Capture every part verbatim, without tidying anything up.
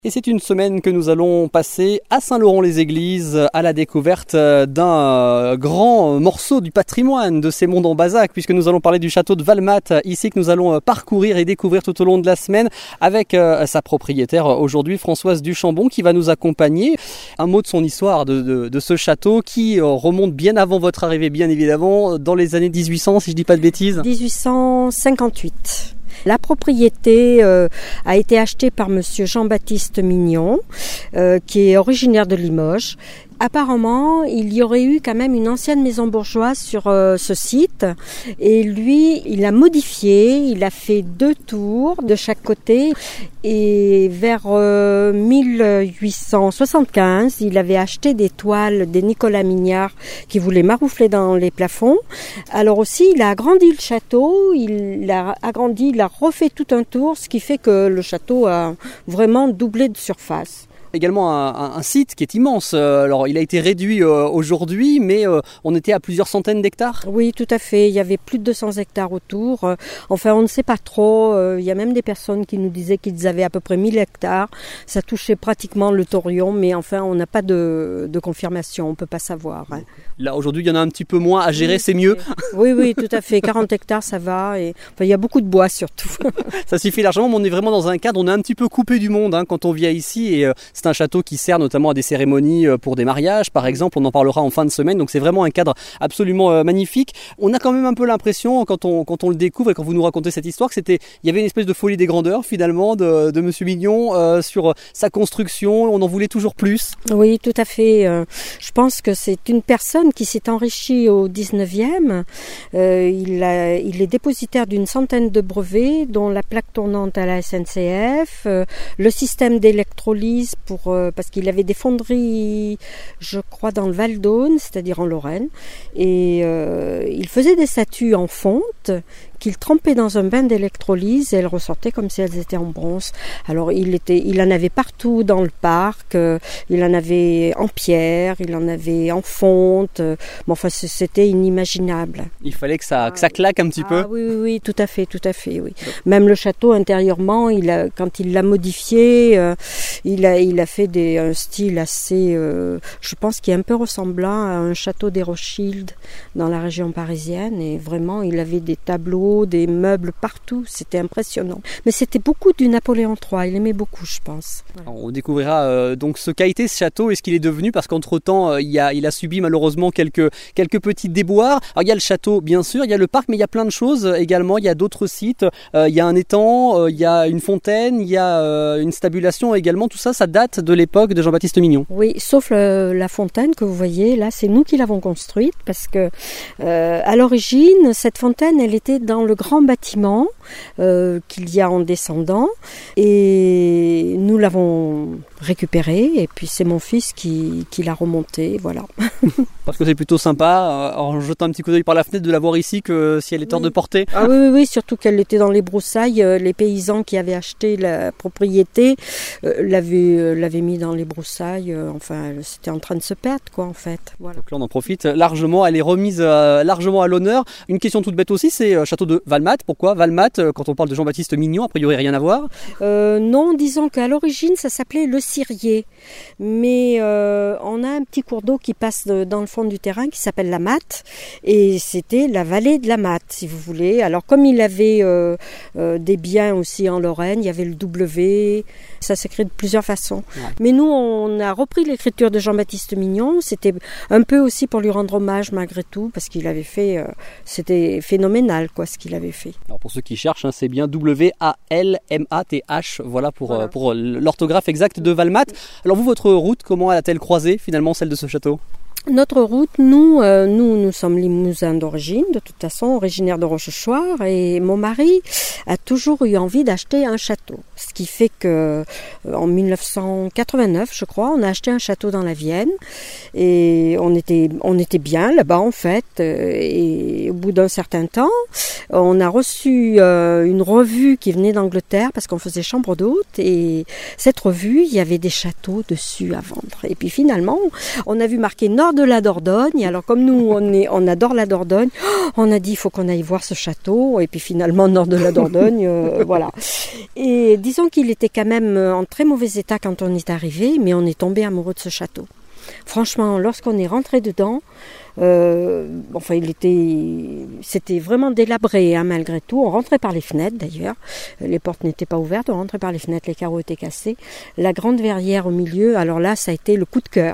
Et c'est une semaine que nous allons passer à Saint-Laurent-les-Églises à la découverte d'un grand morceau du patrimoine de ces monts en Bazac, puisque nous allons parler du château de Valmat, ici que nous allons parcourir et découvrir tout au long de la semaine avec sa propriétaire aujourd'hui, Françoise Duchambon, qui va nous accompagner. Un mot de son histoire de, de, de ce château qui remonte bien avant votre arrivée, bien évidemment, dans les années dix-huit cents, si je dis pas de bêtises. dix-huit cent cinquante-huit. La propriété euh, a été achetée par monsieur Jean-Baptiste Mignon, euh, qui est originaire de Limoges. Apparemment, il y aurait eu quand même une ancienne maison bourgeoise sur euh, ce site et lui, il a modifié, il a fait deux tours de chaque côté et vers euh, mille huit cent soixante-quinze, il avait acheté des toiles des Nicolas Mignard qui voulaient maroufler dans les plafonds. Alors aussi, il a agrandi le château, il l'a agrandi, il a refait tout un tour, ce qui fait que le château a vraiment doublé de surface. Également un, un, un site qui est immense. Alors il a été réduit euh, aujourd'hui, mais euh, on était à plusieurs centaines d'hectares. Oui, tout à fait. Il y avait plus de deux cents hectares autour. Enfin, on ne sait pas trop. Il y a même des personnes qui nous disaient qu'ils avaient à peu près mille hectares. Ça touchait pratiquement le Taurion, mais enfin, on n'a pas de, de confirmation. On peut pas savoir. Hein. Là, aujourd'hui, il y en a un petit peu moins à gérer, oui, c'est mieux. Oui, oui, tout à fait. quarante hectares, ça va. Et enfin, il y a beaucoup de bois surtout. Ça suffit largement, mais on est vraiment dans un cadre. On est un petit peu coupé du monde hein, quand on vient ici et euh, c'est un château qui sert notamment à des cérémonies pour des mariages, par exemple. On en parlera en fin de semaine. Donc c'est vraiment un cadre absolument magnifique. On a quand même un peu l'impression, quand on, quand on le découvre et quand vous nous racontez cette histoire, que c'était, il y avait une espèce de folie des grandeurs finalement de, de Monsieur Mignon euh, sur sa construction. On en voulait toujours plus. Oui, tout à fait. Euh, je pense que c'est une personne qui s'est enrichie au dix-neuvième. Euh, il, a, il est dépositaire d'une centaine de brevets, dont la plaque tournante à la S N C F, euh, le système d'électrolyse pour euh, parce qu'il avait des fonderies, je crois, dans le Val d'Aune, c'est-à-dire en Lorraine, et euh, il faisait des statues en fonte qu'il trempait dans un bain d'électrolyse et elles ressortaient comme si elles étaient en bronze. Alors il était, il en avait partout dans le parc, euh, il en avait en pierre, il en avait en fonte, euh, bon, enfin c'était inimaginable. Il fallait que ça, que ça claque un petit ah, peu. Oui, oui, oui, tout à fait, tout à fait, oui. Même le château intérieurement, il a, quand il l'a modifié, euh, il a, il a fait des, un style assez, euh, je pense, qui est un peu ressemblant à un château des Rothschild dans la région parisienne, et vraiment il avait des tableaux, des meubles partout, c'était impressionnant. Mais c'était beaucoup du Napoléon trois, il aimait beaucoup, je pense. Alors, on découvrira euh, donc ce qu'a été ce château et ce qu'il est devenu, parce qu'entre-temps, euh, il, a, il a subi malheureusement quelques, quelques petits déboires. Alors il y a le château, bien sûr, il y a le parc, mais il y a plein de choses également. Il y a d'autres sites, euh, il y a un étang, euh, il y a une fontaine, il y a euh, une stabulation également. Tout ça, ça date de l'époque de Jean-Baptiste Mignon. Oui, sauf le, la fontaine que vous voyez, là, c'est nous qui l'avons construite, parce que euh, à l'origine, cette fontaine, elle était dans le grand bâtiment euh, qu'il y a en descendant, et nous l'avons récupéré, et puis c'est mon fils qui, qui l'a remonté, voilà. Parce que c'est plutôt sympa, en jetant un petit coup d'œil par la fenêtre, de la voir ici que si elle est hors oui. de portée. Ah oui, oui, oui, surtout qu'elle était dans les broussailles. Les paysans qui avaient acheté la propriété euh, l'avaient, euh, l'avaient mis dans les broussailles. Euh, enfin, c'était en train de se perdre, quoi, en fait. Voilà. Donc là, on en profite largement. Elle est remise euh, largement à l'honneur. Une question toute bête aussi, c'est euh, château de Valmat. Pourquoi Valmat, euh, quand on parle de Jean-Baptiste Mignon, a priori rien à voir? euh, Non, disons qu'à l'origine, ça s'appelait le Cirier. Mais euh, on a un petit cours d'eau qui passe de, dans le fond du terrain qui s'appelle la Matte, et c'était la vallée de la Matte, si vous voulez. Alors comme il avait euh, euh, des biens aussi en Lorraine, il y avait le W, ça s'écrit de plusieurs façons. Ouais. Mais nous, on a repris l'écriture de Jean-Baptiste Mignon, c'était un peu aussi pour lui rendre hommage malgré tout, parce qu'il avait fait, euh, c'était phénoménal quoi, ce qu'il avait fait. Alors pour ceux qui cherchent, hein, c'est bien W A L M A T H, voilà pour, voilà. Euh, pour l'orthographe exacte de Valmat. Alors vous, votre route, comment a-t-elle croisé finalement celle de ce château ? Notre route, nous, euh, nous, nous sommes limousins d'origine, de toute façon, originaires de Rochechouart, et mon mari a toujours eu envie d'acheter un château. Ce qui fait que, euh, en dix-neuf cent quatre-vingt-neuf, je crois, on a acheté un château dans la Vienne, et on était, on était bien là-bas, en fait, euh, et au bout d'un certain temps, on a reçu euh, une revue qui venait d'Angleterre, parce qu'on faisait chambre d'hôte, et cette revue, il y avait des châteaux dessus à vendre. Et puis finalement, on a vu marqué Nord nord de la Dordogne. Alors comme nous, on, est, on adore la Dordogne, on a dit il faut qu'on aille voir ce château. Et puis finalement, nord de la Dordogne, euh, voilà. Et disons qu'il était quand même en très mauvais état quand on est arrivé, mais on est tombé amoureux de ce château. Franchement, lorsqu'on est rentré dedans, euh, enfin, il était, c'était vraiment délabré, hein, malgré tout. On rentrait par les fenêtres, d'ailleurs. Les portes n'étaient pas ouvertes, on rentrait par les fenêtres, les carreaux étaient cassés. La grande verrière au milieu, alors là, ça a été le coup de cœur.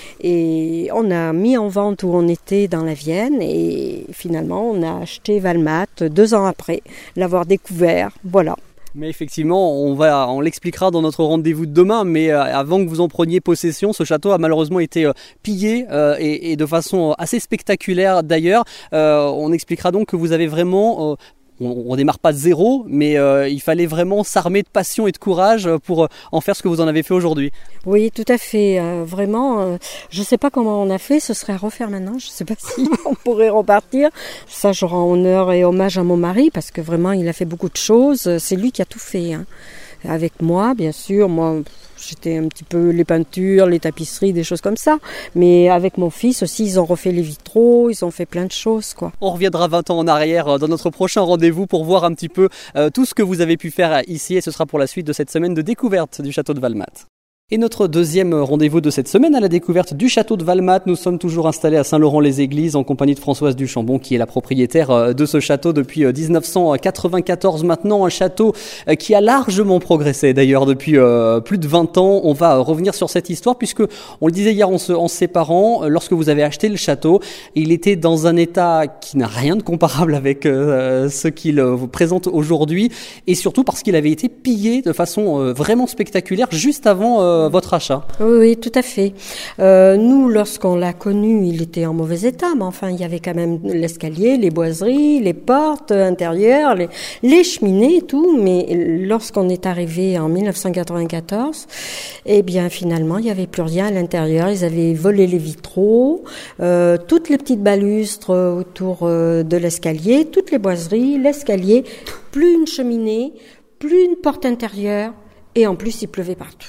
Et on a mis en vente où on était dans la Vienne, et finalement, on a acheté Valmat deux ans après l'avoir découvert. Voilà. Mais effectivement, on va, on l'expliquera dans notre rendez-vous de demain, mais euh, avant que vous en preniez possession, ce château a malheureusement été euh, pillé euh, et, et de façon assez spectaculaire d'ailleurs. Euh, on expliquera donc que vous avez vraiment... Euh, on ne démarre pas de zéro, mais euh, il fallait vraiment s'armer de passion et de courage pour en faire ce que vous en avez fait aujourd'hui. Oui, tout à fait. Euh, vraiment, euh, je ne sais pas comment on a fait. Ce serait à refaire maintenant. Je ne sais pas si on pourrait repartir. Ça, je rends honneur et hommage à mon mari parce que vraiment, il a fait beaucoup de choses. C'est lui qui a tout fait, hein. Avec moi, bien sûr. Moi, j'étais un petit peu les peintures, les tapisseries, des choses comme ça. Mais avec mon fils aussi, ils ont refait les vitraux, ils ont fait plein de choses, quoi. On reviendra vingt ans en arrière dans notre prochain rendez-vous pour voir un petit peu euh, tout ce que vous avez pu faire ici. Et ce sera pour la suite de cette semaine de découverte du château de Valmat. Et notre deuxième rendez-vous de cette semaine à la découverte du château de Valmat. Nous sommes toujours installés à Saint-Laurent-les-Églises en compagnie de Françoise Duchambon qui est la propriétaire de ce château depuis dix-neuf cent quatre-vingt-quatorze maintenant. Un château qui a largement progressé d'ailleurs depuis euh, plus de vingt ans. On va revenir sur cette histoire puisque, on le disait hier en se, en se séparant, lorsque vous avez acheté le château, il était dans un état qui n'a rien de comparable avec euh, ce qu'il vous présente aujourd'hui et surtout parce qu'il avait été pillé de façon euh, vraiment spectaculaire juste avant euh, votre achat. Oui, oui, tout à fait. Euh, nous, lorsqu'on l'a connu, il était en mauvais état, mais enfin, il y avait quand même l'escalier, les boiseries, les portes intérieures, les, les cheminées et tout. Mais lorsqu'on est arrivé en dix-neuf cent quatre-vingt-quatorze, eh bien, finalement, il n'y avait plus rien à l'intérieur. Ils avaient volé les vitraux, euh, toutes les petites balustres autour euh, de l'escalier, toutes les boiseries, l'escalier, plus une cheminée, plus une porte intérieure. Et en plus, il pleuvait partout.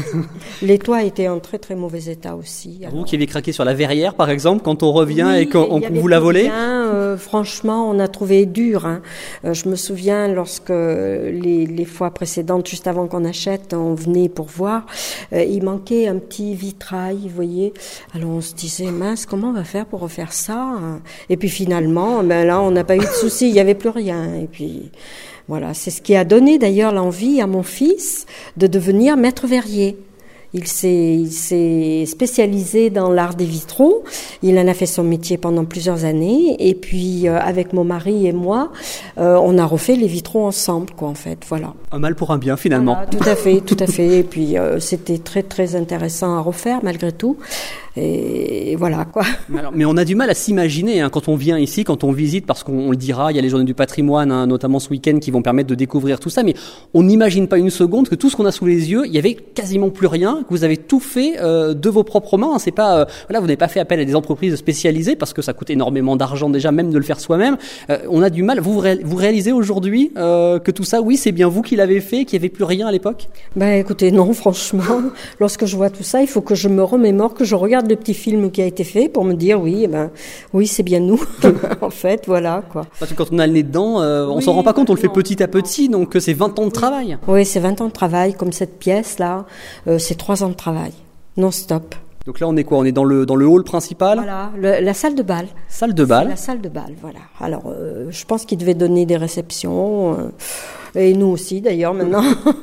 Les toits étaient en très très mauvais état aussi. Alors... Vous qui avez craqué sur la verrière, par exemple, quand on revient oui, et qu'on vous la volez euh, franchement, on a trouvé dur. Hein. Euh, je me souviens, lorsque les, les fois précédentes, juste avant qu'on achète, on venait pour voir, euh, il manquait un petit vitrail, vous voyez. Alors on se disait, mince, comment on va faire pour refaire ça? Et puis finalement, ben là, on n'a pas eu de soucis, il n'y avait plus rien. Et puis... Voilà, c'est ce qui a donné d'ailleurs l'envie à mon fils de devenir maître verrier. Il s'est, il s'est spécialisé dans l'art des vitraux. Il en a fait son métier pendant plusieurs années. Et puis, euh, avec mon mari et moi, euh, on a refait les vitraux ensemble, quoi, en fait. Voilà. Un mal pour un bien, finalement. Voilà, tout à fait, tout à fait. Et puis, euh, c'était très, très intéressant à refaire, malgré tout. Et voilà, quoi. Alors, mais on a du mal à s'imaginer, hein, quand on vient ici, quand on visite, parce qu'on on le dira, il y a les journées du patrimoine, hein, notamment ce week-end, qui vont permettre de découvrir tout ça. Mais on n'imagine pas une seconde que tout ce qu'on a sous les yeux, il y avait quasiment plus rien, que vous avez tout fait euh, de vos propres mains. C'est pas, euh, voilà, vous n'avez pas fait appel à des entreprises spécialisées parce que ça coûte énormément d'argent déjà, même de le faire soi-même. Euh, on a du mal. Vous vous réalisez aujourd'hui euh, que tout ça, oui, c'est bien vous qui l'avez fait, qu'il n'y avait plus rien à l'époque? Ben, écoutez, non, franchement, lorsque je vois tout ça, il faut que je me remémore, que je regarde le petit film qui a été fait pour me dire oui, eh ben, oui, c'est bien nous. En fait, voilà, quoi. Parce que quand on a le nez dedans, euh, on oui, s'en rend pas compte, on le fait petit à petit, donc c'est vingt ans de travail. Oui, c'est vingt ans de travail, comme cette pièce-là, euh, c'est trois ans de travail, non-stop. Donc là, on est quoi? On est dans le dans le hall principal. Voilà, le, la salle de bal. Salle de bal. C'est la salle de bal, voilà. Alors, euh, je pense qu'il devait donner des réceptions, euh, et nous aussi d'ailleurs maintenant.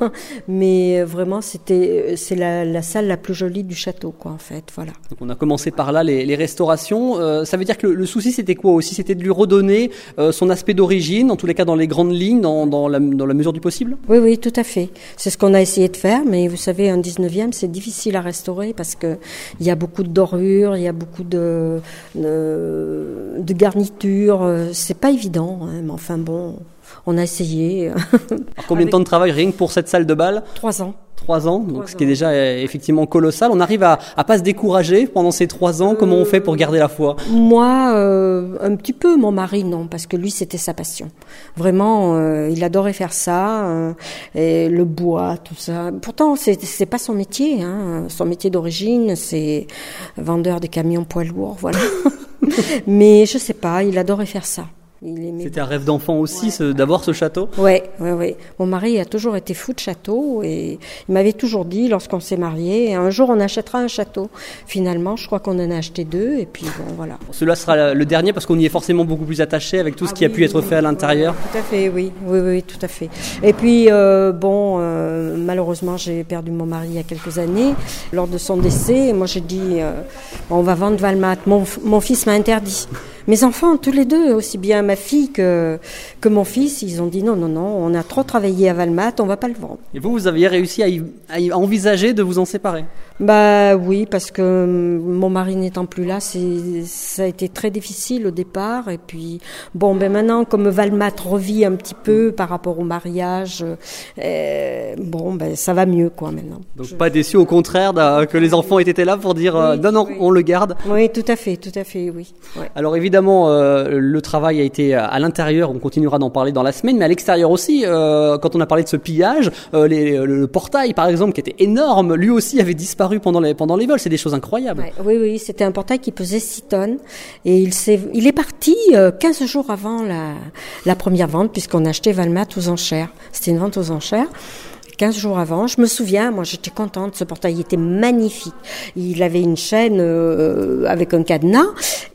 Mais vraiment, c'était c'est la, la salle la plus jolie du château, quoi, en fait, voilà. Donc on a commencé par là les, les restaurations. Euh, ça veut dire que le, le souci, c'était quoi aussi? C'était de lui redonner euh, son aspect d'origine, en tous les cas dans les grandes lignes, dans dans la dans la mesure du possible. Oui, oui, tout à fait. C'est ce qu'on a essayé de faire, mais vous savez, un dix-neuvième, c'est difficile à restaurer parce que il y a beaucoup de dorures, il y a beaucoup de, de, de garnitures. C'est pas évident, hein, mais enfin bon, On a essayé. Alors, combien Avec... de temps de travail rien que pour cette salle de bal? Trois ans. Trois ans, donc ce qui est déjà euh, effectivement colossal. On arrive à, à pas se décourager pendant ces trois ans. Comment on fait pour garder la foi? Moi, euh, un petit peu. Mon mari, non, parce que lui, c'était sa passion. Vraiment, euh, il adorait faire ça, euh, et le bois, tout ça. Pourtant, c'est c'est pas son métier. Hein. Son métier d'origine, c'est vendeur des camions poids lourds, voilà. Mais je sais pas, il adorait faire ça. C'était un rêve d'enfant aussi, ouais, ce, d'avoir ce château? Oui, oui, oui. Mon mari a toujours été fou de château et il m'avait toujours dit, lorsqu'on s'est mariés, un jour on achètera un château. Finalement, je crois qu'on en a acheté deux et puis bon, voilà. Celui-là sera le dernier parce qu'on y est forcément beaucoup plus attaché avec tout ce ah, qui oui, a pu être fait à l'intérieur. Oui, tout à fait, oui, oui, oui, tout à fait. Et puis, euh, bon, euh, malheureusement, j'ai perdu mon mari il y a quelques années. Lors de son décès, moi j'ai dit, euh, bon, on va vendre Valmat. Mon, mon fils m'a interdit. Mes enfants, tous les deux, aussi bien ma fille que, que mon fils, ils ont dit non, non, non, on a trop travaillé à Valmat, on va pas le vendre. Et vous, vous aviez réussi à, y, à y envisager de vous en séparer? Bah oui, parce que mon mari n'étant plus là, c'est, ça a été très difficile au départ. Et puis, bon, ben maintenant, comme Valmat revit un petit peu par rapport au mariage, euh, bon, ben ça va mieux, quoi, maintenant. Donc Je... pas déçu, au contraire, que les enfants aient été là pour dire oui, euh, non, non, oui. on le garde. Oui, tout à fait, tout à fait, oui. Ouais. Alors évidemment, euh, le travail a été à l'intérieur, on continuera d'en parler dans la semaine, mais à l'extérieur aussi, euh, quand on a parlé de ce pillage, euh, les, le, le portail, par exemple, qui était énorme, lui aussi avait disparu pendant les, pendant les vols. C'est des choses incroyables. Ouais, oui, oui, c'était un portail qui pesait six tonnes et il s'est, il est parti euh, quinze jours avant la, la première vente puisqu'on a acheté Valmat aux enchères. C'était une vente aux enchères. quinze jours avant, je me souviens, moi j'étais contente, ce portail était magnifique. Il avait une chaîne euh, avec un cadenas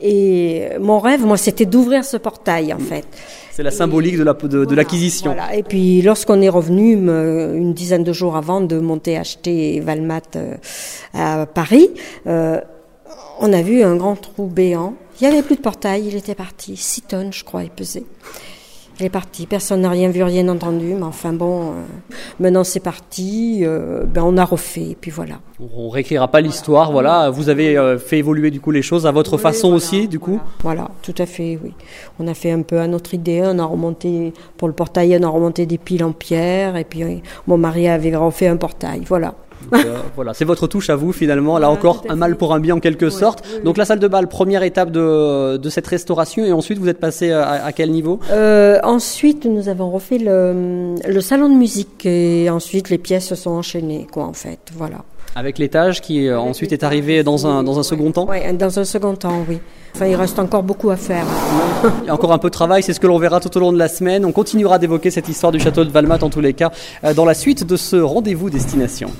et mon rêve, moi, c'était d'ouvrir ce portail en fait. C'est la symbolique et de, la, de, voilà, de l'acquisition. Voilà. Et puis lorsqu'on est revenu une dizaine de jours avant de monter acheter Valmat euh, à Paris, euh, on a vu un grand trou béant. Il n'y avait plus de portail, il était parti. six tonnes, je crois, il pesait. Il est parti, personne n'a rien vu, rien entendu, mais enfin bon, euh, maintenant c'est parti, euh, ben on a refait, et puis voilà. On réécrira pas l'histoire, voilà. voilà. Vous avez euh, fait évoluer du coup les choses à votre oui, façon voilà, aussi, du coup. Voilà. voilà, tout à fait, oui. On a fait un peu à notre idée, on a remonté, pour le portail, on a remonté des piles en pierre, et puis oui, mon mari avait refait un portail, voilà. Donc, euh, voilà, c'est votre touche à vous finalement. Là voilà, encore un mal pour un bien en quelque oui, sorte. Oui, oui. Donc la salle de bal, première étape de, de cette restauration, et ensuite vous êtes passé à, à quel niveau? euh, Ensuite nous avons refait le, le salon de musique et ensuite les pièces se sont enchaînées, quoi, en fait. Voilà. Avec l'étage qui euh, ensuite est arrivé dans un dans un second temps. Oui, dans un second temps, oui. Enfin, il reste encore beaucoup à faire. Il y a encore un peu de travail, c'est ce que l'on verra tout au long de la semaine. On continuera d'évoquer cette histoire du château de Valmat en tous les cas euh, dans la suite de ce rendez-vous destination.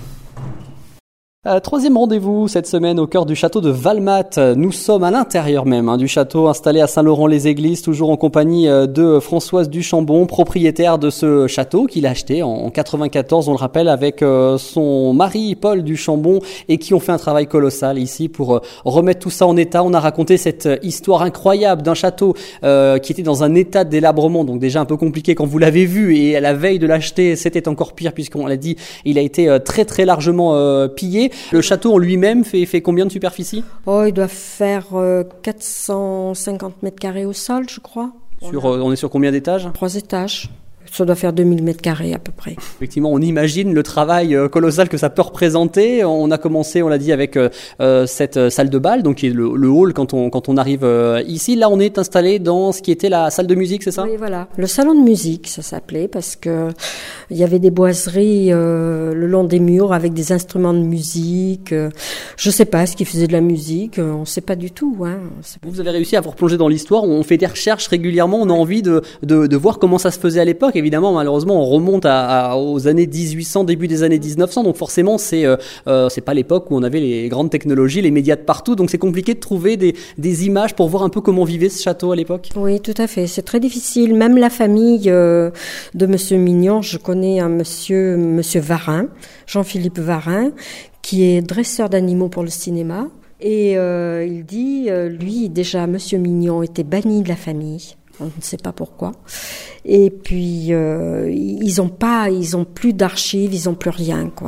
Euh, troisième rendez-vous cette semaine au cœur du château de Valmat. Nous sommes à l'intérieur même hein, du château installé à Saint-Laurent-les-Églises, toujours en compagnie de Françoise Duchambon, propriétaire de ce château qu'il a acheté en quatre-vingt-quatorze, on le rappelle, avec euh, son mari Paul Duchambon, et qui ont fait un travail colossal ici pour euh, remettre tout ça en état. On a raconté cette histoire incroyable d'un château euh, qui était dans un état de délabrement, donc déjà un peu compliqué quand vous l'avez vu, et à la veille de l'acheter, c'était encore pire puisqu'on l'a dit, il a été euh, très très largement euh, pillé. Le château en lui-même fait, fait combien de superficie? Oh, il doit faire euh, quatre cent cinquante mètres carrés au sol, je crois. Sur, euh, on est sur combien d'étages? Trois étages. Ça doit faire deux mille mètres carrés à peu près. Effectivement, on imagine le travail colossal que ça peut représenter. On a commencé, on l'a dit, avec euh, cette salle de bal, donc qui est le, le hall quand on quand on arrive euh, ici. Là, on est installé dans ce qui était la salle de musique, c'est ça? Oui, voilà. Le salon de musique, ça s'appelait, parce que il y avait des boiseries euh, le long des murs avec des instruments de musique. Euh, je sais pas ce qui faisait de la musique. Euh, on sait pas du tout. Hein. Sait pas. Vous avez réussi à vous replonger dans l'histoire. On fait des recherches régulièrement. On a envie de de, de voir comment ça se faisait à l'époque. Évidemment, malheureusement, on remonte à, à, aux années dix-huit cents, début des années dix-neuf cents, donc forcément, c'est euh, euh, c'est pas l'époque où on avait les grandes technologies, les médias de partout, donc c'est compliqué de trouver des, des images pour voir un peu comment vivait ce château à l'époque. Oui, tout à fait, c'est très difficile. Même la famille euh, de Monsieur Mignon, je connais un monsieur, Monsieur Varin, Jean-Philippe Varin, qui est dresseur d'animaux pour le cinéma, et euh, il dit, euh, lui, déjà, Monsieur Mignon était banni de la famille. On ne sait pas pourquoi. Et puis euh, ils ont pas, ils ont plus d'archives, ils ont plus rien, quoi.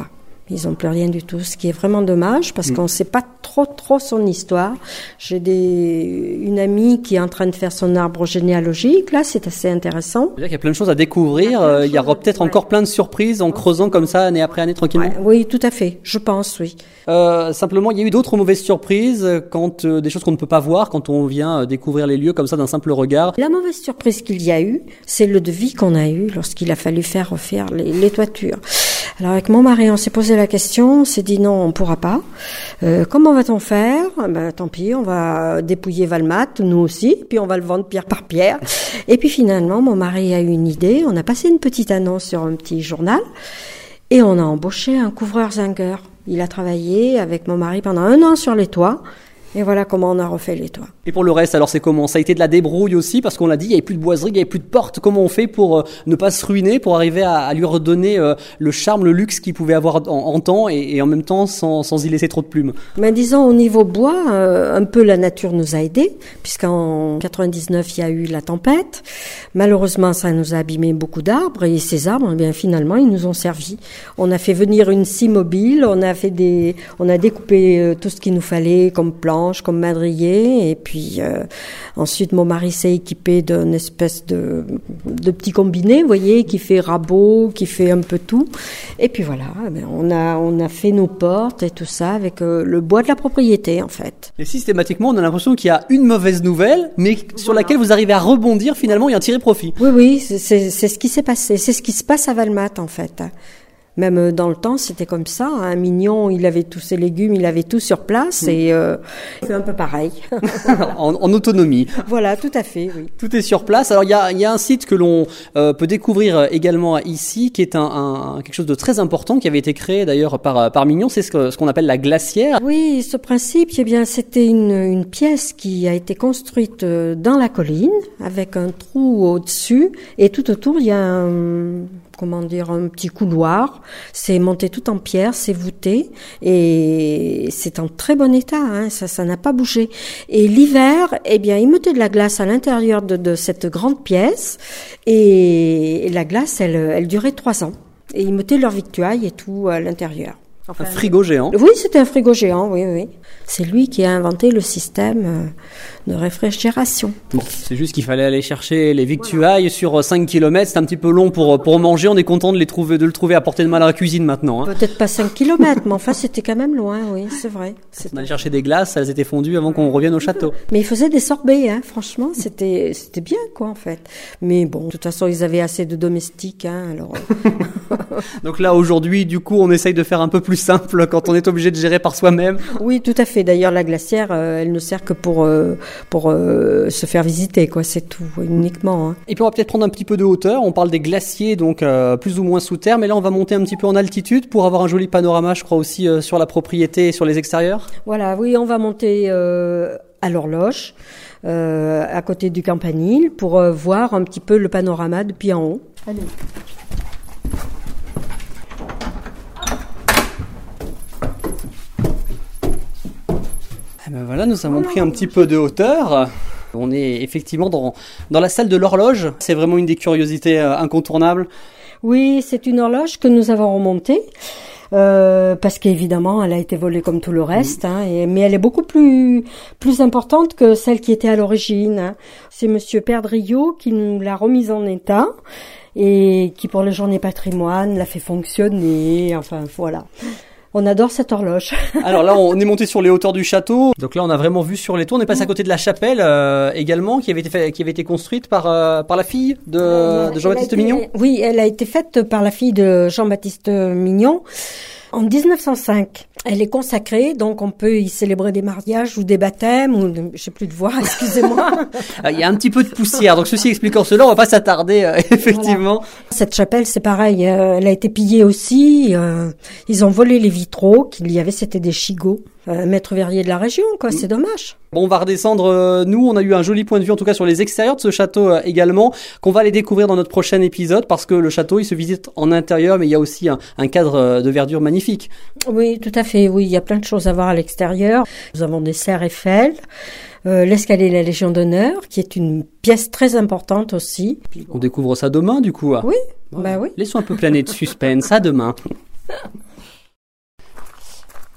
Ils n'ont plus rien du tout, ce qui est vraiment dommage parce mmh. qu'on ne sait pas trop trop son histoire. J'ai des, une amie qui est en train de faire son arbre généalogique, là c'est assez intéressant. Il y a plein de choses à découvrir, il y, euh, il y aura peut-être ouais. encore plein de surprises en creusant comme ça année après année tranquillement. Ouais, oui, tout à fait, je pense, oui. Euh, simplement, il y a eu d'autres mauvaises surprises quand euh, des choses qu'on ne peut pas voir quand on vient euh, découvrir les lieux comme ça d'un simple regard. La mauvaise surprise qu'il y a eu, c'est le devis qu'on a eu lorsqu'il a fallu faire refaire les, les toitures. Alors avec mon mari, on s'est posé la question, on s'est dit non, on pourra pas. Euh, comment va-t-on faire ? Ben tant pis, on va dépouiller Valmat, nous aussi, puis on va le vendre pierre par pierre. Et puis finalement, mon mari a eu une idée. On a passé une petite annonce sur un petit journal et on a embauché un couvreur zingueur. Il a travaillé avec mon mari pendant un an sur les toits. Et voilà comment on a refait les toits. Et pour le reste, alors c'est comment ? Ça a été de la débrouille aussi, parce qu'on l'a dit, il n'y avait plus de boiserie, il n'y avait plus de porte. Comment on fait pour euh, ne pas se ruiner, pour arriver à, à lui redonner euh, le charme, le luxe qu'il pouvait avoir en, en temps, et, et en même temps sans, sans y laisser trop de plumes ? Mais disons, au niveau bois, euh, un peu la nature nous a aidés, puisqu'en quatre-vingt-dix-neuf, il y a eu la tempête. Malheureusement, ça nous a abîmé beaucoup d'arbres, et ces arbres, eh bien finalement, ils nous ont servi. On a fait venir une scie mobile, on a fait des, on a découpé euh, tout ce qu'il nous fallait comme planches, comme madrier, et puis euh, ensuite mon mari s'est équipé d'une espèce de, de petit combiné, vous voyez, qui fait rabot, qui fait un peu tout, et puis voilà, ben on a on a fait nos portes et tout ça avec euh, le bois de la propriété en fait. Et systématiquement, on a l'impression qu'il y a une mauvaise nouvelle, mais sur voilà. laquelle vous arrivez à rebondir finalement et à tirer profit. Oui, oui, c'est, c'est, c'est ce qui s'est passé, c'est ce qui se passe à Valmat en fait. Même dans le temps, c'était comme ça. Hein. Mignon, il avait tous ses légumes, il avait tout sur place, mmh. et euh, c'est un peu pareil. en, en autonomie. Voilà, tout à fait, oui. Tout est sur place. Alors il y a, il y a un site que l'on euh, peut découvrir également ici, qui est un, un quelque chose de très important, qui avait été créé d'ailleurs par par Mignon. C'est ce, que, ce qu'on appelle la glacière. Oui, ce principe, eh bien, c'était une une pièce qui a été construite dans la colline avec un trou au-dessus, et tout autour il y a un comment dire, un petit couloir. C'est monté tout en pierre, c'est voûté et c'est en très bon état, hein, ça, ça n'a pas bougé. Et l'hiver, eh bien, ils mettaient de la glace à l'intérieur de, de cette grande pièce et, et la glace, elle, elle durait trois ans. Et ils mettaient leurs victuailles et tout à l'intérieur. Enfin, un frigo géant. Oui, c'était un frigo géant, oui, oui. C'est lui qui a inventé le système de réfrigération. Bon, c'est juste qu'il fallait aller chercher les victuailles voilà. sur cinq kilomètres. C'est un petit peu long pour pour manger. On est content de les trouver, de le trouver à portée de main à la cuisine maintenant. Hein. Peut-être pas cinq kilomètres, mais enfin c'était quand même loin, oui, c'est vrai. On allait chercher des glaces, elles étaient fondues avant qu'on revienne au château. Mais ils faisaient des sorbets, hein. Franchement, c'était c'était bien, quoi, en fait. Mais bon, de toute façon, ils avaient assez de domestiques, hein. Alors. Donc là, aujourd'hui, du coup, on essaye de faire un peu plus simple quand on est obligé de gérer par soi-même. Oui, tout à fait. D'ailleurs, la glacière, euh, elle ne sert que pour euh, pour euh, se faire visiter, quoi. C'est tout, uniquement. Hein. Et puis on va peut-être prendre un petit peu de hauteur. On parle des glaciers, donc euh, plus ou moins sous terre, mais là, on va monter un petit peu en altitude pour avoir un joli panorama, je crois aussi euh, sur la propriété et sur les extérieurs. Voilà, oui, on va monter euh, à l'horloge, euh, à côté du campanile, pour euh, voir un petit peu le panorama depuis en haut. Allez. Ben voilà, nous avons pris un petit peu de hauteur. On est effectivement dans, dans la salle de l'horloge. C'est vraiment une des curiosités euh, incontournables. Oui, c'est une horloge que nous avons remontée. Euh, parce qu'évidemment, elle a été volée comme tout le reste, hein, et, mais elle est beaucoup plus plus importante que celle qui était à l'origine. Hein. C'est Monsieur Perdriot qui nous l'a remise en état et qui, pour les Journées Patrimoine, l'a fait fonctionner. Enfin, voilà. On adore cette horloge. Alors là, on est monté sur les hauteurs du château. Donc là, on a vraiment vu sur les tours. On est passé à côté de la chapelle euh, également, qui avait été fait, qui avait été construite par euh, par la fille de, euh, de Jean-Baptiste été, Mignon. Oui, elle a été faite par la fille de Jean-Baptiste Mignon en dix-neuf cent cinq. Elle est consacrée, donc on peut y célébrer des mariages ou des baptêmes, ou je sais plus de voir, excusez-moi. Il y a un petit peu de poussière, donc ceci expliquant cela, on va pas s'attarder, euh, effectivement. Voilà. Cette chapelle, c'est pareil, euh, elle a été pillée aussi, euh, ils ont volé les vitraux qu'il y avait, c'était des chigots. Euh, maître verrier de la région, quoi, c'est dommage. Bon, on va redescendre, euh, nous, on a eu un joli point de vue, en tout cas sur les extérieurs de ce château euh, également, qu'on va aller découvrir dans notre prochain épisode, parce que le château, il se visite en intérieur, mais il y a aussi un, un cadre euh, de verdure magnifique. Oui, tout à fait, oui, il y a plein de choses à voir à l'extérieur. Nous avons des serres Eiffel, euh, l'escalier de la Légion d'honneur, qui est une pièce très importante aussi. On découvre ça demain, du coup. Oui, bon, bah oui. Laissons un peu planer de suspense, à demain.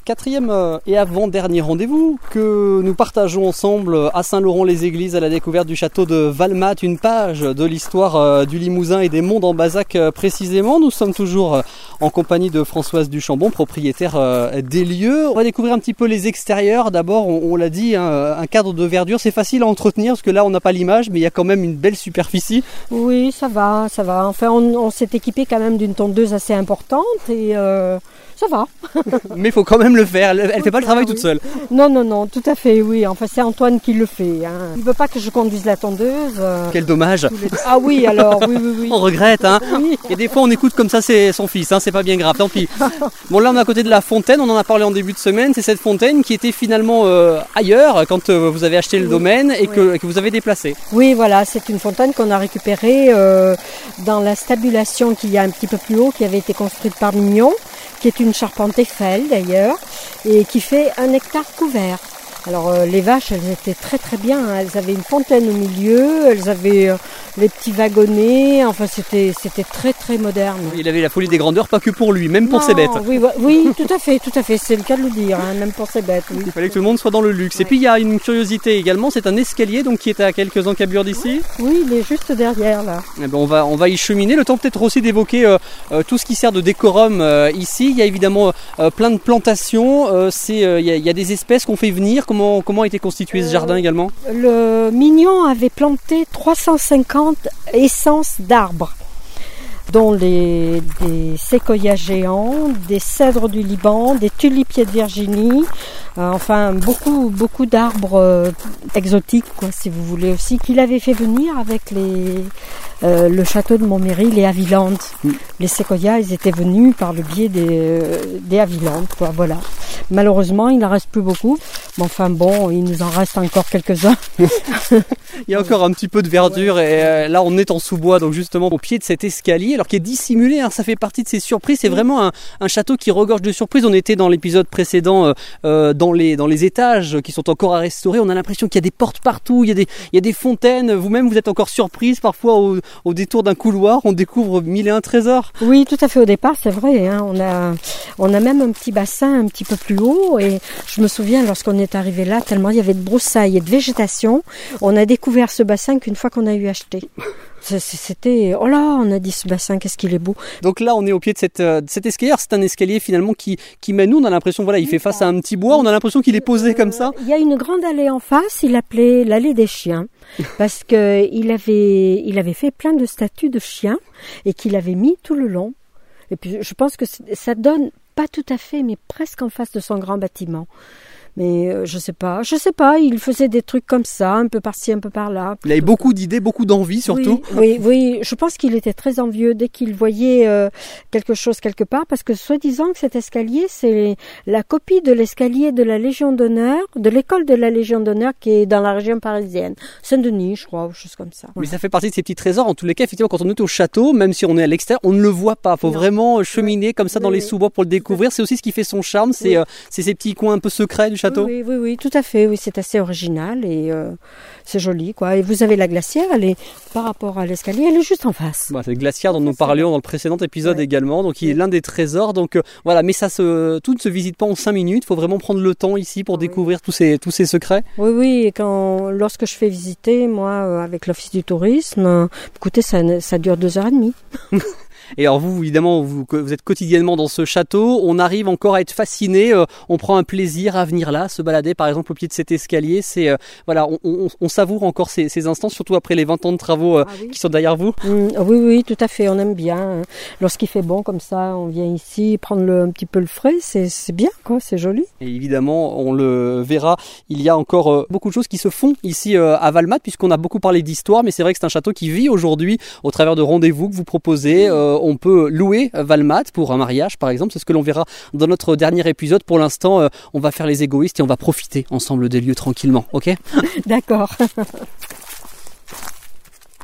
Quatrième et avant-dernier rendez-vous que nous partageons ensemble à Saint-Laurent-les-Églises à la découverte du château de Valmat, une page de l'histoire du Limousin et des monts en Bazac précisément. Nous sommes toujours en compagnie de Françoise Duchambon, propriétaire des lieux. On va découvrir un petit peu les extérieurs. D'abord, on, on l'a dit, hein, un cadre de verdure, c'est facile à entretenir parce que là on n'a pas l'image, mais il y a quand même une belle superficie. Oui, ça va, ça va. Enfin, on, on s'est équipé quand même d'une tondeuse assez importante et... Euh... Ça va. Mais il faut quand même le faire, elle ne fait pas le travail ah, toute oui. seule. Non, non, non, tout à fait, oui. Enfin, c'est Antoine qui le fait. Hein. Il ne veut pas que je conduise la tondeuse. Euh, Quel dommage. les... Ah oui, alors, oui, oui, oui. On regrette, hein. Oui. Et des fois, on écoute comme ça c'est son fils, hein. C'est pas bien grave, tant pis. Bon, là, on est à côté de la fontaine, on en a parlé en début de semaine. C'est cette fontaine qui était finalement euh, ailleurs quand euh, vous avez acheté le oui. domaine et que, oui. que vous avez déplacé. Oui, voilà, c'est une fontaine qu'on a récupérée euh, dans la stabulation qu'il y a un petit peu plus haut, qui avait été construite par Mignon, qui est une charpente Eiffel d'ailleurs, et qui fait un hectare couvert. Alors euh, les vaches, elles étaient très très bien, hein. Elles avaient une fontaine au milieu, elles avaient euh, les petits wagonnets, enfin c'était c'était très très moderne. Il avait la folie des grandeurs, pas que pour lui, même pour non, ses bêtes. Oui, oui, tout à fait, tout à fait, c'est le cas de le dire, hein, même pour ses bêtes. Oui. Il fallait que tout le monde soit dans le luxe. Ouais. Et puis il y a une curiosité également, c'est un escalier donc qui est à quelques encablures d'ici. Oui, il est juste derrière là. Eh ben, on va on va y cheminer. Le temps peut-être aussi d'évoquer euh, euh, tout ce qui sert de décorum euh, ici. Il y a évidemment euh, plein de plantations. Euh, c'est euh, il y, a, il y a des espèces qu'on fait venir. Comment, comment a été constitué ce jardin également ? Le Mignon avait planté trois cent cinquante essences d'arbres, dont les, des séquoias géants, des cèdres du Liban, des tulipiers de Virginie, euh, enfin beaucoup beaucoup d'arbres euh, exotiques, quoi, si vous voulez aussi, qu'il avait fait venir avec les, euh, le château de Montméry, les Havilandes. Mm. Les séquoias, ils étaient venus par le biais des, euh, des Havilandes, quoi, voilà. Malheureusement, il n'en reste plus beaucoup. Mais enfin bon, il nous en reste encore quelques-uns. Il y a encore un petit peu de verdure et euh, là on est en sous-bois, donc justement au pied de cet escalier, alors qui est dissimulé, hein, ça fait partie de ces surprises. C'est vraiment un, un château qui regorge de surprises. On était dans l'épisode précédent euh, euh, dans les dans les étages qui sont encore à restaurer. On a l'impression qu'il y a des portes partout, il y a des il y a des fontaines. Vous-même vous êtes encore surprise parfois au, au détour d'un couloir, on découvre mille et un trésors. Oui, tout à fait. Au départ, c'est vrai. Hein, on a on a même un petit bassin un petit peu plus haut et je me souviens lorsqu'on est arrivé là, tellement il y avait de broussailles et de végétation, on a découvert ce bassin qu'une fois qu'on a eu acheté. C'était, oh là, on a dit ce bassin, qu'est-ce qu'il est beau. Donc là, on est au pied de, cette, de cet escalier. C'est un escalier finalement qui, qui mène nous. On a l'impression, voilà, il fait face à un petit bois. On a l'impression qu'il est posé comme ça. Il y a une grande allée en face. Il l'appelait l'allée des chiens parce que il avait, il avait fait plein de statues de chiens et qu'il avait mis tout le long. Et puis, je pense que ça donne pas tout à fait, mais presque en face de son grand bâtiment. Mais euh, je sais pas, je sais pas, il faisait des trucs comme ça, un peu par-ci, un peu par-là. Il avait beaucoup d'idées, beaucoup d'envie surtout. Oui, oui, oui, je pense qu'il était très envieux dès qu'il voyait euh, quelque chose quelque part, parce que soi-disant que cet escalier, c'est la copie de l'escalier de la Légion d'honneur, de l'école de la Légion d'honneur qui est dans la région parisienne. Saint-Denis, je crois, ou chose comme ça. Mais ça fait partie de ces petits trésors. En tous les cas, effectivement, quand on est au château, même si on est à l'extérieur, on ne le voit pas. Il faut non. vraiment cheminer oui. comme ça dans oui, les sous-bois pour le découvrir. C'est aussi ce qui fait son charme, c'est oui. euh, ces petits coins un peu secrets du château. Oui, oui, oui, tout à fait. Oui, c'est assez original et euh, c'est joli, quoi. Et vous avez la glacière, elle est par rapport à l'escalier, elle est juste en face. Bah, c'est le glacière dont nous parlions dans le précédent épisode ouais. également. Donc, il est l'un des trésors. Donc, euh, voilà. Mais ça se, tout ne se visite pas en cinq minutes. Il faut vraiment prendre le temps ici pour oui. découvrir tous ces, tous ces secrets. Oui, oui. Et quand, lorsque je fais visiter, moi, euh, avec l'Office du tourisme, euh, écoutez, ça, ça dure deux heures et demie. Et alors vous, évidemment, vous, vous êtes quotidiennement dans ce château, on arrive encore à être fasciné, euh, on prend un plaisir à venir là, se balader par exemple au pied de cet escalier, c'est euh, voilà, on, on, on savoure encore ces, ces instants, surtout après les vingt ans de travaux euh, ah oui. qui sont derrière vous. Mmh, oui, oui, tout à fait, on aime bien. Lorsqu'il fait bon comme ça, on vient ici prendre le, un petit peu le frais, c'est, c'est bien, quoi, c'est joli. Et évidemment, on le verra, il y a encore euh, beaucoup de choses qui se font ici euh, à Valmat, puisqu'on a beaucoup parlé d'histoire, mais c'est vrai que c'est un château qui vit aujourd'hui au travers de rendez-vous que vous proposez. Euh, on peut louer Valmat pour un mariage par exemple, c'est ce que l'on verra dans notre dernier épisode. Pour l'instant, euh, on va faire les égoïstes et on va profiter ensemble des lieux tranquillement, ok ? D'accord.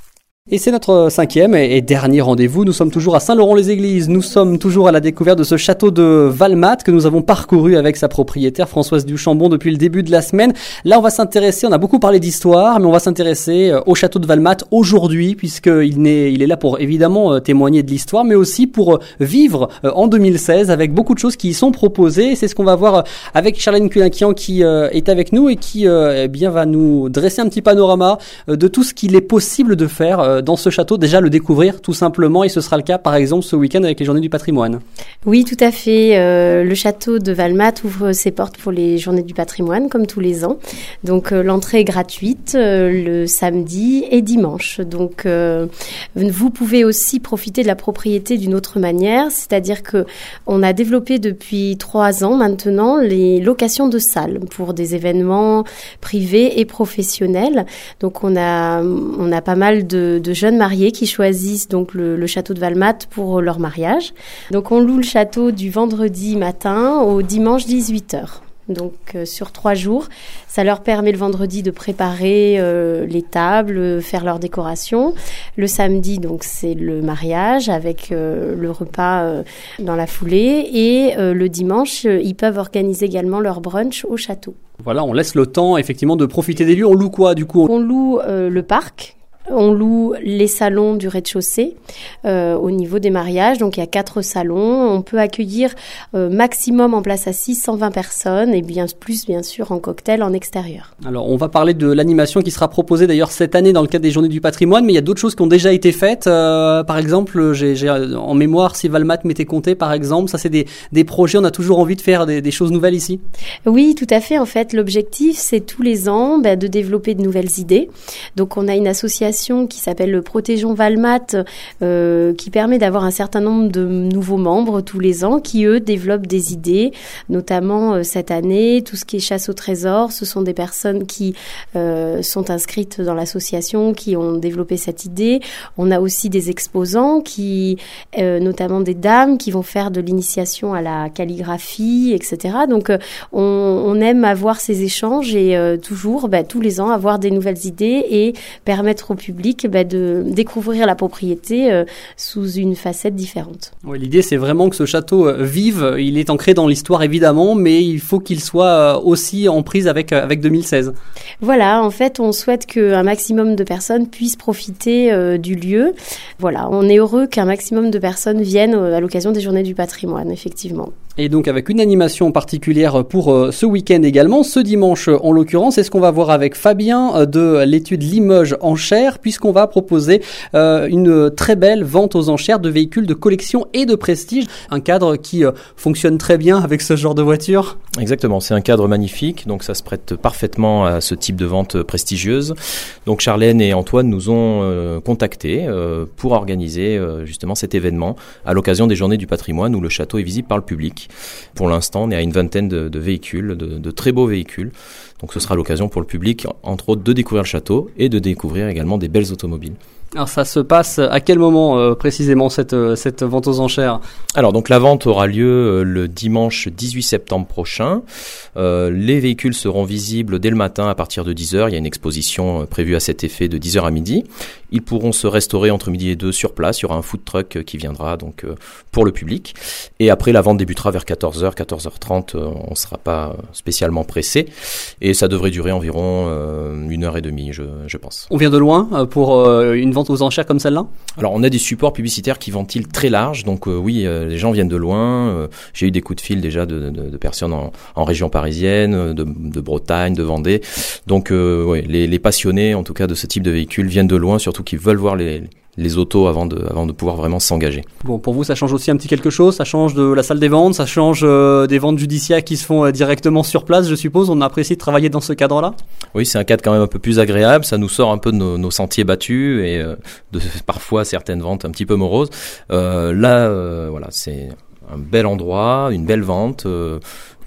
Et c'est notre cinquième et dernier rendez-vous. Nous sommes toujours à Saint-Laurent-les-Églises. Nous sommes toujours à la découverte de ce château de Valmat que nous avons parcouru avec sa propriétaire Françoise Duchambon depuis le début de la semaine. Là, on va s'intéresser, on a beaucoup parlé d'histoire, mais on va s'intéresser au château de Valmat aujourd'hui, puisqu'il est, il est là pour évidemment témoigner de l'histoire, mais aussi pour vivre en deux mille seize avec beaucoup de choses qui y sont proposées. C'est ce qu'on va voir avec Charlène Culinquian qui est avec nous et qui eh bien, va nous dresser un petit panorama de tout ce qu'il est possible de faire dans ce château, déjà le découvrir tout simplement, et ce sera le cas par exemple ce week-end avec les Journées du patrimoine. Oui, tout à fait. Euh, le château de Valmat ouvre ses portes pour les Journées du patrimoine comme tous les ans. Donc euh, l'entrée est gratuite euh, le samedi et dimanche. Donc euh, vous pouvez aussi profiter de la propriété d'une autre manière, c'est-à-dire que on a développé depuis trois ans maintenant les locations de salles pour des événements privés et professionnels. Donc on a on a pas mal de, de jeunes mariés qui choisissent donc le, le château de Valmat pour leur mariage. Donc on loue le château du vendredi matin au dimanche dix-huit heures. Donc euh, sur trois jours, ça leur permet le vendredi de préparer euh, les tables, faire leur décoration. Le samedi, donc c'est le mariage avec euh, le repas euh, dans la foulée. Et euh, le dimanche, euh, ils peuvent organiser également leur brunch au château. Voilà, on laisse le temps effectivement de profiter des lieux. On loue quoi du coup ? On loue euh, le parc. On loue les salons du rez-de-chaussée euh, au niveau des mariages. Donc, il y a quatre salons. On peut accueillir euh, maximum en place à six cent vingt personnes et bien plus, bien sûr, en cocktail en extérieur. Alors, on va parler de l'animation qui sera proposée d'ailleurs cette année dans le cadre des Journées du patrimoine, mais il y a d'autres choses qui ont déjà été faites. Euh, par exemple, j'ai, j'ai en mémoire si Valmat m'était compté, par exemple. Ça, c'est des, des projets. On a toujours envie de faire des, des choses nouvelles ici. Oui, tout à fait. En fait, l'objectif, c'est tous les ans bah, de développer de nouvelles idées. Donc, on a une association qui s'appelle le Protégeons Valmat, euh, qui permet d'avoir un certain nombre de nouveaux membres tous les ans, qui eux développent des idées, notamment euh, cette année, tout ce qui est chasse au trésor, ce sont des personnes qui euh, sont inscrites dans l'association, qui ont développé cette idée. On a aussi des exposants, qui, euh, notamment des dames, qui vont faire de l'initiation à la calligraphie, et cetera. Donc euh, on, on aime avoir ces échanges et euh, toujours, bah, tous les ans, avoir des nouvelles idées et permettre au public bah, de découvrir la propriété euh, sous une facette différente. Oui, l'idée c'est vraiment que ce château euh, vive, il est ancré dans l'histoire évidemment, mais il faut qu'il soit euh, aussi en prise avec, euh, avec deux mille seize. Voilà, en fait on souhaite qu'un maximum de personnes puissent profiter euh, du lieu. Voilà, on est heureux qu'un maximum de personnes viennent euh, à l'occasion des Journées du patrimoine, effectivement. Et donc avec une animation particulière pour euh, ce week-end également, ce dimanche en l'occurrence, c'est ce qu'on va voir avec Fabien euh, de l'étude Limoges Enchères, puisqu'on va proposer euh, une très belle vente aux enchères de véhicules de collection et de prestige. Un cadre qui euh, fonctionne très bien avec ce genre de voiture. Exactement, c'est un cadre magnifique, donc ça se prête parfaitement à ce type de vente prestigieuse. Donc Charlène et Antoine nous ont euh, contactés euh, pour organiser euh, justement cet événement à l'occasion des Journées du patrimoine où le château est visible par le public. Pour l'instant, on est à une vingtaine de, de véhicules, de, de très beaux véhicules. Donc ce sera l'occasion pour le public, entre autres, de découvrir le château et de découvrir également des belles automobiles. Alors ça se passe à quel moment euh, précisément cette, euh, cette vente aux enchères ? Alors donc la vente aura lieu euh, le dimanche dix-huit septembre prochain. Euh, les véhicules seront visibles dès le matin à partir de dix heures. Il y a une exposition euh, prévue à cet effet de dix heures à midi. Ils pourront se restaurer entre midi et deux sur place. Il y aura un food truck euh, qui viendra donc euh, pour le public. Et après la vente débutera vers quatorze heures, quatorze heures trente. Euh, on ne sera pas spécialement pressé. Et ça devrait durer environ euh, une heure et demie, je, je pense. On vient de loin euh, pour euh, une vente aux enchères comme celle-là ? Alors on a des supports publicitaires qui ventilent très large, donc euh, oui, euh, les gens viennent de loin. Euh, j'ai eu des coups de fil déjà de, de, de personnes en, en région parisienne, de, de Bretagne, de Vendée. Donc euh, ouais, les, les passionnés, en tout cas de ce type de véhicule, viennent de loin, surtout qu'ils veulent voir les les autos avant de, avant de pouvoir vraiment s'engager. Bon, pour vous, ça change aussi un petit quelque chose ? Ça change de la salle des ventes, ça change euh, des ventes judiciaires qui se font euh, directement sur place, je suppose. On apprécie de travailler dans ce cadre-là ? Oui, c'est un cadre quand même un peu plus agréable. Ça nous sort un peu de nos, nos sentiers battus et euh, de parfois certaines ventes un petit peu moroses. Euh, là, euh, voilà, c'est un bel endroit, une belle vente. Euh,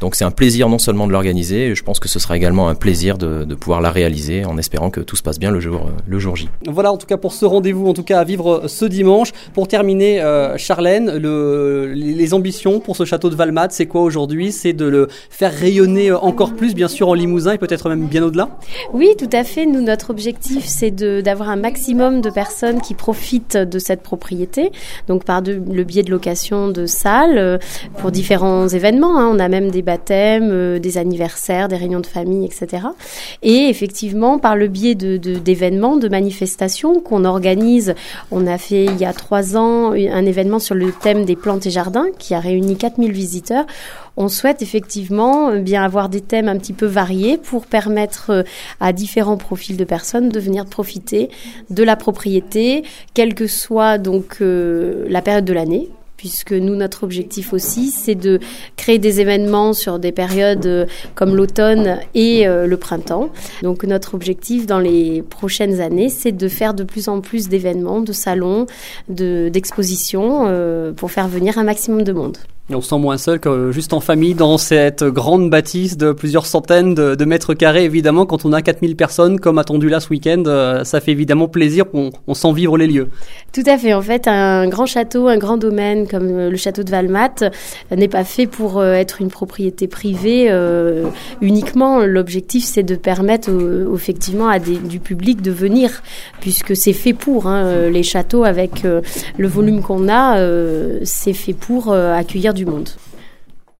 Donc c'est un plaisir non seulement de l'organiser, et je pense que ce sera également un plaisir de, de pouvoir la réaliser en espérant que tout se passe bien le jour, le jour J. Voilà en tout cas pour ce rendez-vous en tout cas à vivre ce dimanche. Pour terminer, euh, Charlène, le, les ambitions pour ce château de Valmat, c'est quoi aujourd'hui? C'est de le faire rayonner encore plus, bien sûr en Limousin et peut-être même bien au-delà? Oui, tout à fait. Nous, notre objectif, c'est de, d'avoir un maximum de personnes qui profitent de cette propriété, donc par de, le biais de location de salles euh, pour différents événements. Hein. On a même des baptêmes, euh, des anniversaires, des réunions de famille, et cetera. Et effectivement, par le biais de, de, d'événements, de manifestations qu'on organise. On a fait il y a trois ans un événement sur le thème des plantes et jardins qui a réuni quatre mille visiteurs. On souhaite effectivement bien avoir des thèmes un petit peu variés pour permettre à différents profils de personnes de venir profiter de la propriété, quelle que soit donc euh, la période de l'année. Puisque nous, notre objectif aussi, c'est de créer des événements sur des périodes euh, comme l'automne et euh, le printemps. Donc notre objectif dans les prochaines années, c'est de faire de plus en plus d'événements, de salons, de, d'expositions euh, pour faire venir un maximum de monde. Et on se sent moins seul que juste en famille dans cette grande bâtisse de plusieurs centaines de, de mètres carrés. Évidemment, quand on a quatre mille personnes, comme attendu là ce week-end, euh, ça fait évidemment plaisir, on, on sent vivre les lieux. Tout à fait. En fait, un grand château, un grand domaine comme le château de Valmat n'est pas fait pour euh, être une propriété privée euh, uniquement. L'objectif, c'est de permettre euh, effectivement à des, du public de venir, puisque c'est fait pour. Hein, les châteaux, avec euh, le volume qu'on a, euh, c'est fait pour euh, accueillir du monde.